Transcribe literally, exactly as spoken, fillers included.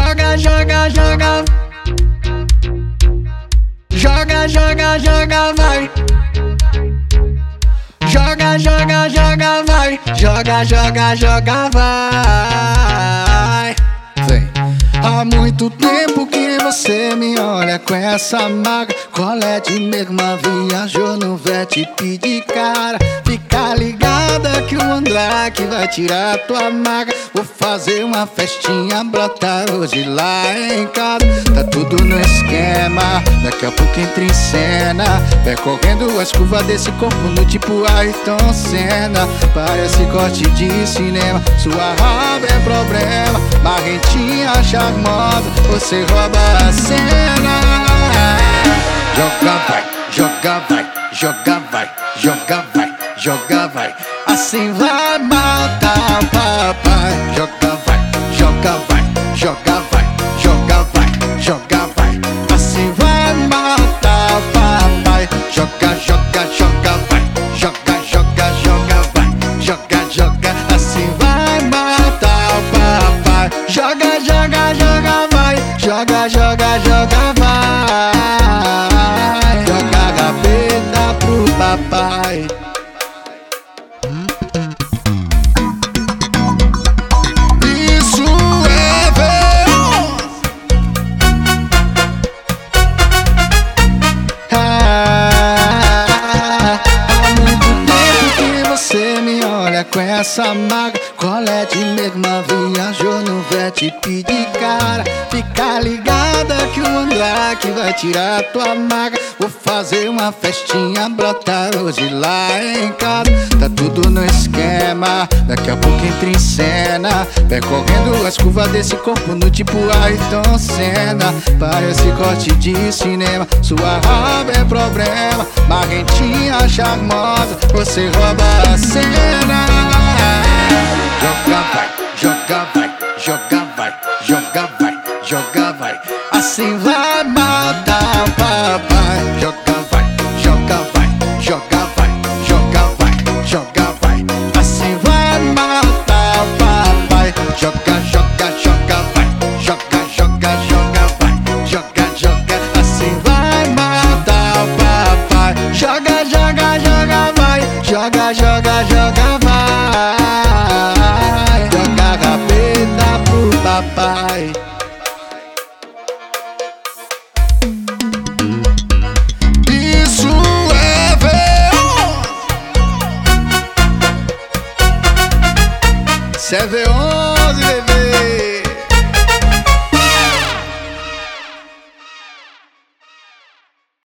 Joga, joga, joga. Joga, joga, joga, vai. Joga, joga, joga, vai. Joga, joga, joga, vai. Vem. Há muito tempo que você me olha com essa maga. Colete mesma viajou no vete pedir cara. Fica ligada que o Mandrake vai tirar tua maga. Vou fazer uma festinha, brota hoje lá em casa. Tá tudo no esquema, daqui a pouco entra em cena. Percorrendo as curvas desse corpo no tipo Ayrton Senna. Parece corte de cinema, sua raba é problema. Marrentinha charmosa, você rouba a cena. Joga vai, joga vai, joga vai, joga vai, joga vai. Assim vai matar o papai. Joga vai, joga vai, joga vai, joga vai, joga vai. Assim vai matar o papai. Joga, joga, joga vai, joga, joga, joga vai, joga, joga. Assim vai matar o papai. Joga, joga, joga vai, joga, joga, joga vai. Joga a gaveta pro papai. Isso é verão. Ah, há muito tempo que você me olha com essa maga. Colete mesma viajou no vete pedir cara. Fica ligada que o Mandrake vai tirar tua maga. Vou fazer uma festinha, brota hoje lá em casa. Tá tudo no esquema, daqui a pouco entra em cena. Percorrendo as curvas desse corpo no tipo Ayrton Senna. Parece corte de cinema, sua raba é problema. Marrentinha charmosa, você rouba a cena. Joga vai, joga vai, joga vai, joga vai, joga vai. Assim vai matar o papai. Joga vai, joga vai, joga vai, joga vai, joga vai. Assim vai matar o papai. Joga, joga, joga vai, joga, joga, joga vai, joga, joga. Assim vai matar o papai. Joga, joga, joga vai, joga, joga, joga vai. Joga a gaveta pro papai. Isso é verão. Cê é verão.